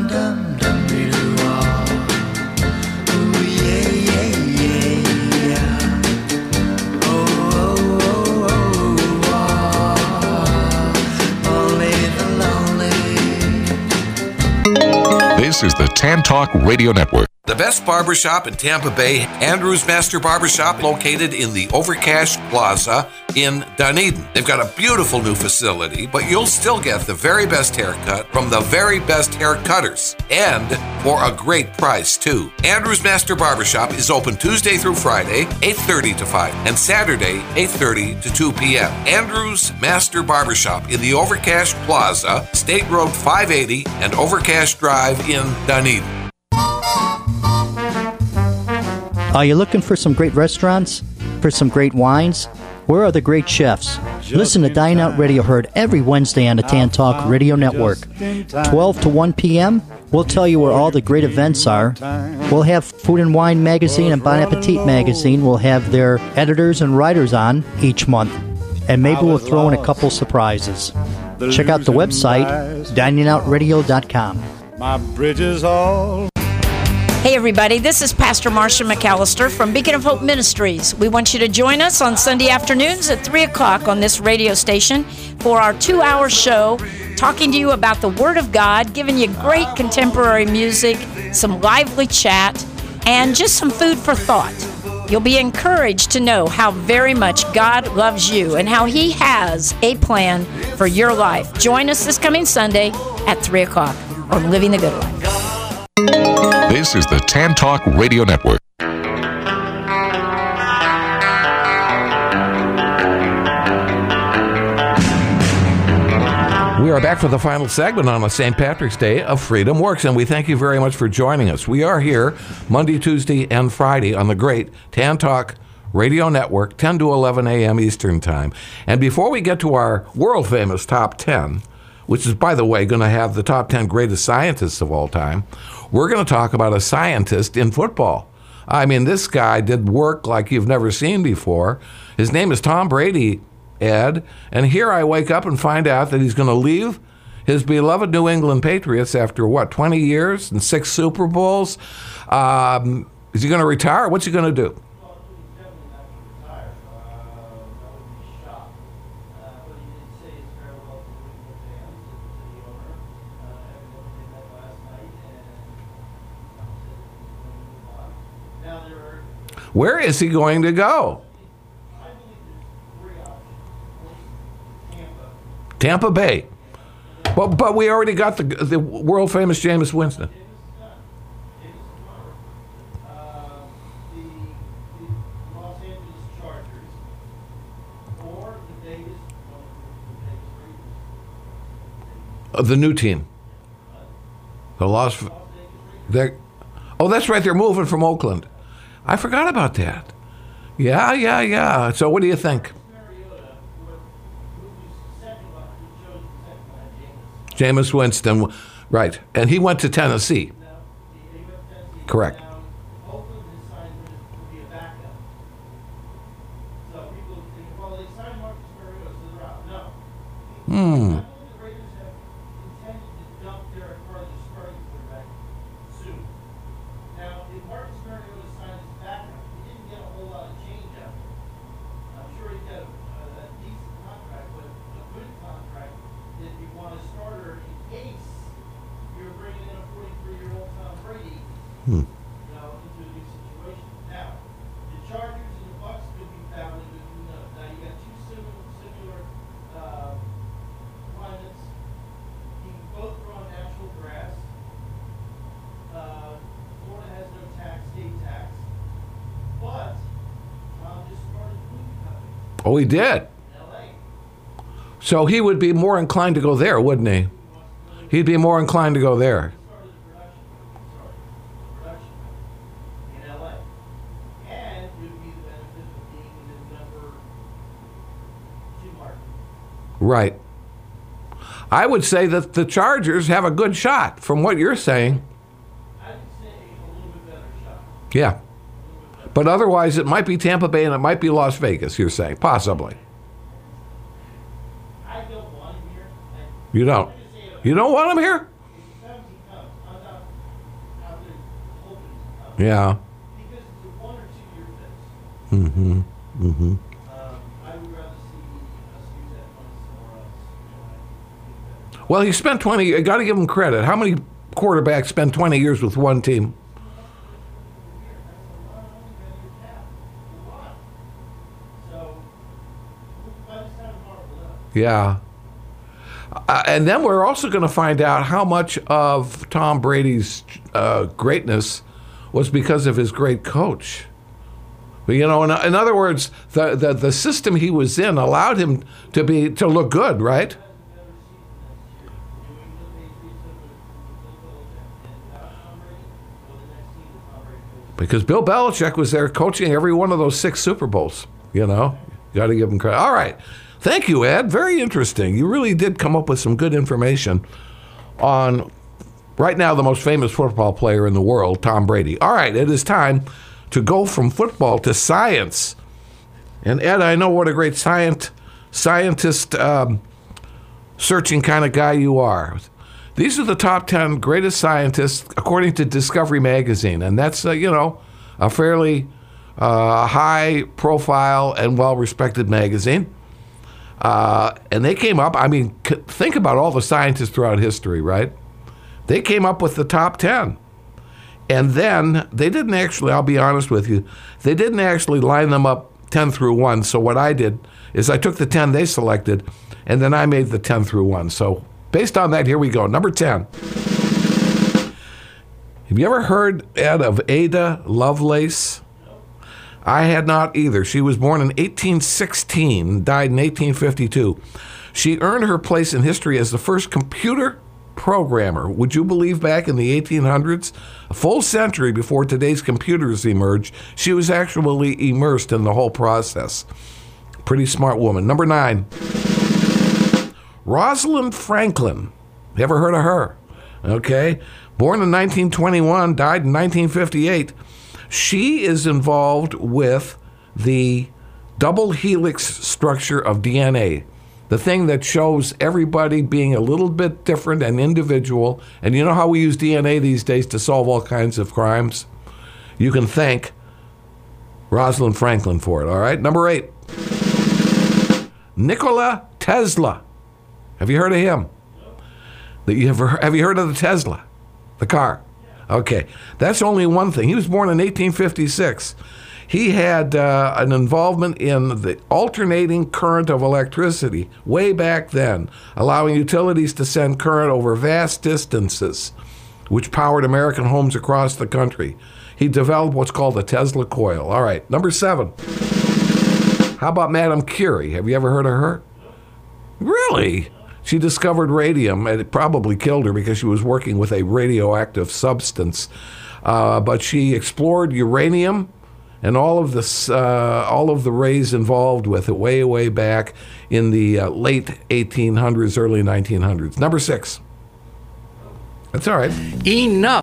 This is the Tan Talk Radio Network. The best barbershop in Tampa Bay, Andrew's Master Barbershop, located in the Overcash Plaza in Dunedin. They've got a beautiful new facility, but you'll still get the very best haircut from the very best hair cutters, and for a great price, too. Andrew's Master Barbershop is open Tuesday through Friday, eight thirty to five, and Saturday, eight thirty to two p.m. Andrew's Master Barbershop in the Overcash Plaza, State Road five eighty and Overcash Drive in Dunedin. Are you looking for some great restaurants? For some great wines? Where are the great chefs? Listen to Dine Out Radio, heard every Wednesday on the Tan Talk Radio Network. twelve to one p.m., we'll tell you where all the great events are. We'll have Food and Wine Magazine and Bon Appetit Magazine. We'll have their editors and writers on each month. And maybe we'll throw in a couple surprises. Check out the website, dining out radio dot com. My bridges all. Hey everybody, this is Pastor Marsha McAllister from Beacon of Hope Ministries. We want you to join us on Sunday afternoons at three o'clock on this radio station for our two-hour show, talking to you about the Word of God, giving you great contemporary music, some lively chat, and just some food for thought. You'll be encouraged to know how very much God loves you and how He has a plan for your life. Join us this coming Sunday at three o'clock on Living the Good Life. This is the Tan Talk Radio Network. We are back for the final segment on the Saint Patrick's Day of Freedom Works, and we thank you very much for joining us. We are here Monday, Tuesday, and Friday on the great Tan Talk Radio Network, ten to eleven a.m. Eastern Time. And before we get to our world-famous top ten, which is, by the way, going to have the top ten greatest scientists of all time, we're going to talk about a scientist in football. I mean, this guy did work like you've never seen before. His name is Tom Brady, Ed, and here I wake up and find out that he's going to leave his beloved New England Patriots after, what, twenty years and six Super Bowls? Um, is he going to retire? What's he going to do? Where is he going to go? Tampa Bay. But, but we already got the, the world-famous Jameis Winston. Uh, the new team. The Las Vegas. Oh, that's right. They're moving from Oakland. I forgot about that. Yeah, yeah, yeah. So what do you think? Jameis Winston, right. And he went to Tennessee. Correct. Hmm. Hmm. Oh, he did. So he would be more inclined to go there, wouldn't he? He'd be more inclined to go there. Right. I would say that the Chargers have a good shot from what you're saying. Yeah. But otherwise, it might be Tampa Bay and it might be Las Vegas, you're saying. Possibly. You don't? You don't want him here? Yeah. Mm-hmm. Mm-hmm. Well, he spent twenty. You got to give him credit. How many quarterbacks spend twenty years with one team? Yeah. Uh, and then we're also going to find out how much of Tom Brady's uh, greatness was because of his great coach. You know, in, in other words, the, the the system he was in allowed him to be to look good, right? Because Bill Belichick was there coaching every one of those six Super Bowls. You know, you got to give him credit. All right. Thank you, Ed. Very interesting. You really did come up with some good information on, right now, the most famous football player in the world, Tom Brady. All right. It is time to go from football to science. And, Ed, I know what a great scient, scientist um, searching kind of guy you are. These are the top ten greatest scientists, according to Discovery Magazine. And that's, uh, you know, a fairly uh, high-profile and well-respected magazine. Uh, and they came up, I mean, c- think about all the scientists throughout history, right? They came up with the top ten. And then they didn't actually, I'll be honest with you, they didn't actually line them up ten through one. So what I did is I took the ten they selected, and then I made the ten through one. So based on that, here we go. Number ten. Have you ever heard, Ed, of Ada Lovelace? I had not either. She was born in eighteen sixteen, died in eighteen fifty-two. She earned her place in history as the first computer programmer. Would you believe back in the eighteen hundreds, a full century before today's computers emerged, she was actually immersed in the whole process. Pretty smart woman. Number nine, Rosalind Franklin. You ever heard of her? Okay. Born in nineteen twenty-one, died in nineteen fifty-eight. She is involved with the double helix structure of D N A, the thing that shows everybody being a little bit different and individual. And you know how we use D N A these days to solve all kinds of crimes? You can thank Rosalind Franklin for it, all right? Number eight, Nikola Tesla. Have you heard of him? Have you heard of the Tesla, the car? Okay, that's only one thing. He was born in eighteen fifty-six. He had uh, an involvement in the alternating current of electricity way back then, allowing utilities to send current over vast distances, which powered American homes across the country. He developed what's called a Tesla coil. All right, number seven. How about Madame Curie? Have you ever heard of her? Really? She discovered radium, and it probably killed her because she was working with a radioactive substance. Uh, but she explored uranium and all of this, uh, all of the rays involved with it way, way back in the uh, late eighteen hundreds, early nineteen hundreds. Number six. That's all right. Enough.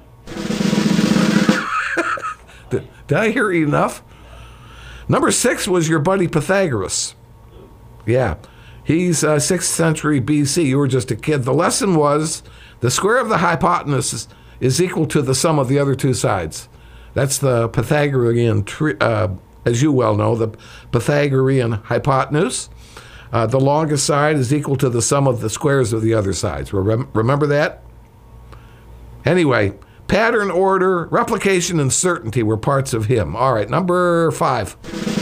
did, did I hear enough? Number six was your buddy Pythagoras. Yeah. He's uh, sixth century B C. You were just a kid. The lesson was the square of the hypotenuse is, is equal to the sum of the other two sides. That's the Pythagorean, tri- uh, as you well know, the Pythagorean hypotenuse. Uh, the longest side is equal to the sum of the squares of the other sides. Rem- remember that? Anyway, pattern, order, replication, and certainty were parts of him. All right, number five.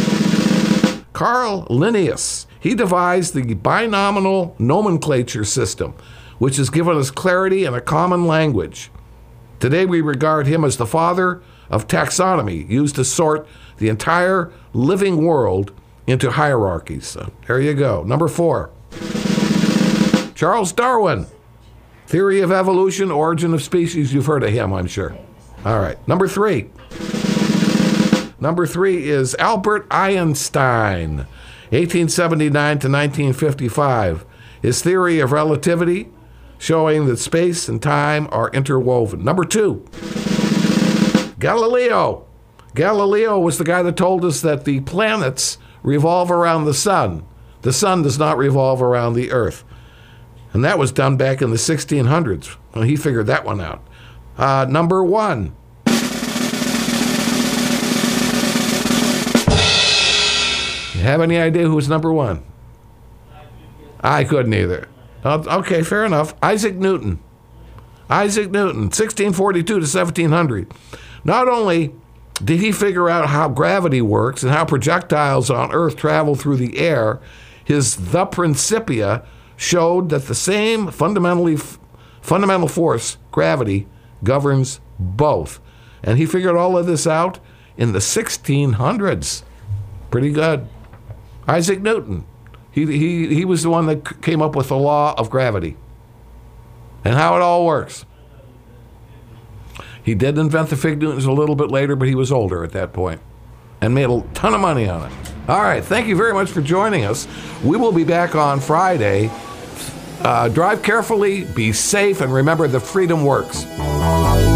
Carl Linnaeus. He devised the binominal nomenclature system, which has given us clarity and a common language. Today we regard him as the father of taxonomy, used to sort the entire living world into hierarchies. So there you go. Number four. Charles Darwin. Theory of evolution, origin of species. You've heard of him, I'm sure. All right. Number three. Number three is Albert Einstein. eighteen seventy-nine to nineteen fifty-five. His theory of relativity, showing that space and time are interwoven. Number two, Galileo. Galileo was the guy that told us that the planets revolve around the sun. The sun does not revolve around the earth. And that was done back in the sixteen hundreds. Well, he figured that one out. Uh, number one. You have any idea who was number one? I couldn't either. Okay, fair enough. Isaac Newton. Isaac Newton, sixteen forty-two to seventeen hundred. Not only did he figure out how gravity works and how projectiles on Earth travel through the air, his The Principia showed that the same fundamentally fundamental force, gravity, governs both. And he figured all of this out in the sixteen hundreds. Pretty good. Isaac Newton. He, he, he was the one that came up with the law of gravity and how it all works. He did invent the fig Newtons a little bit later, but he was older at that point and made a ton of money on it. All right, thank you very much for joining us. We will be back on Friday. Uh, drive carefully, be safe, and remember that freedom works.